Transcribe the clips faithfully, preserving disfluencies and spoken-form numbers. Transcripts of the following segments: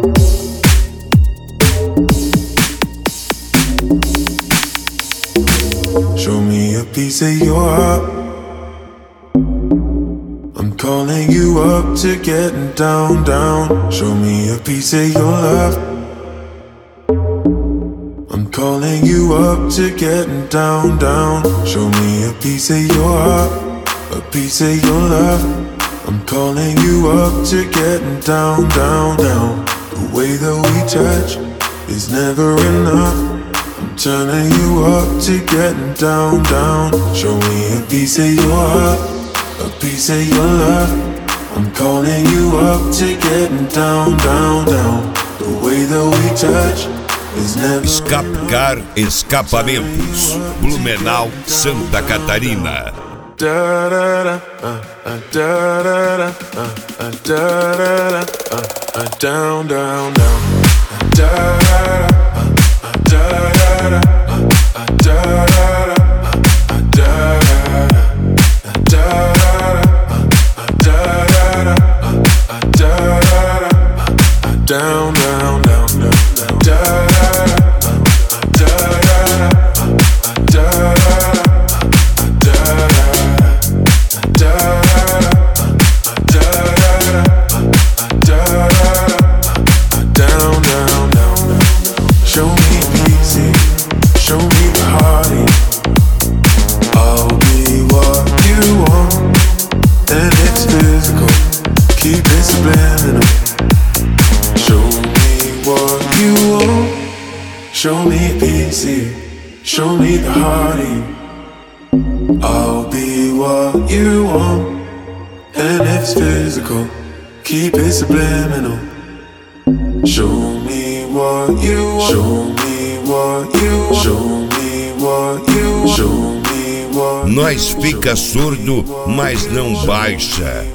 Show me a piece of your heart. I'm calling you up to getting down, down. Show me a piece of your love. I'm calling you up to getting down, down. Show me a piece of your heart, a piece of your love. I'm calling you up to getting down, down, down. The way that we touch is never enough. I'm turning you up to getting down, down. Show me a piece of your heart, a piece of your love. I'm calling you up to getting down, down, down. The way that we touch is never Escapcar Escapamentos, Blumenau, Santa Catarina. Da da da, uh, uh, da da da, uh, uh, da da da, uh, uh, down, down, down, uh, da da da, uh, uh, da da da, uh, uh, da da da, uh, uh, da da da, uh, da da da, uh, uh, da da da, uh, uh, down, down, down, down, down, da da da, uh, da da da, uh, uh, da da da. Down, down, down. Show me easy, show me the heartache. I'll be what you want, and it's physical. Keep it subliminal. Show me what you want. Show me easy, show me the heartache. I'll be what you want, and it's physical. Keep it subliminal. Show me what you want. Show me what you want. Show me what you want. Show me what. Nós fica surdo, mas não baixa.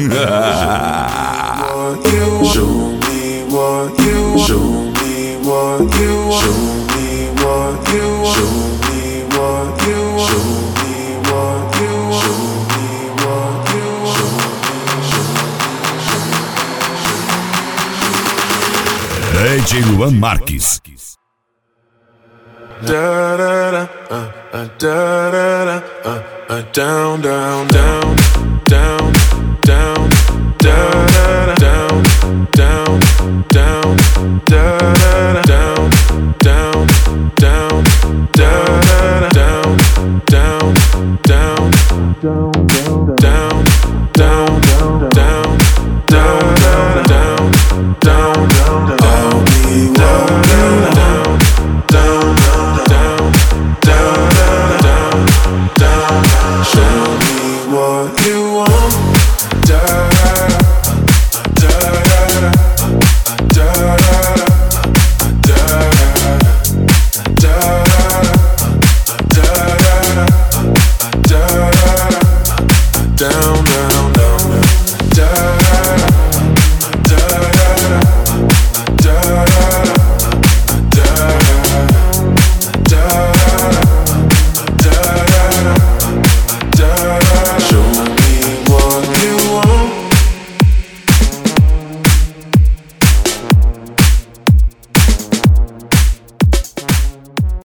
Show me what you want. Show me what you want. Show me what you want. Show me what you want. Show me what you want. Show me what you want. D J Luan Marques. Da da da, uh, uh, da da da, uh, uh, down, down, down, down, down, da da da.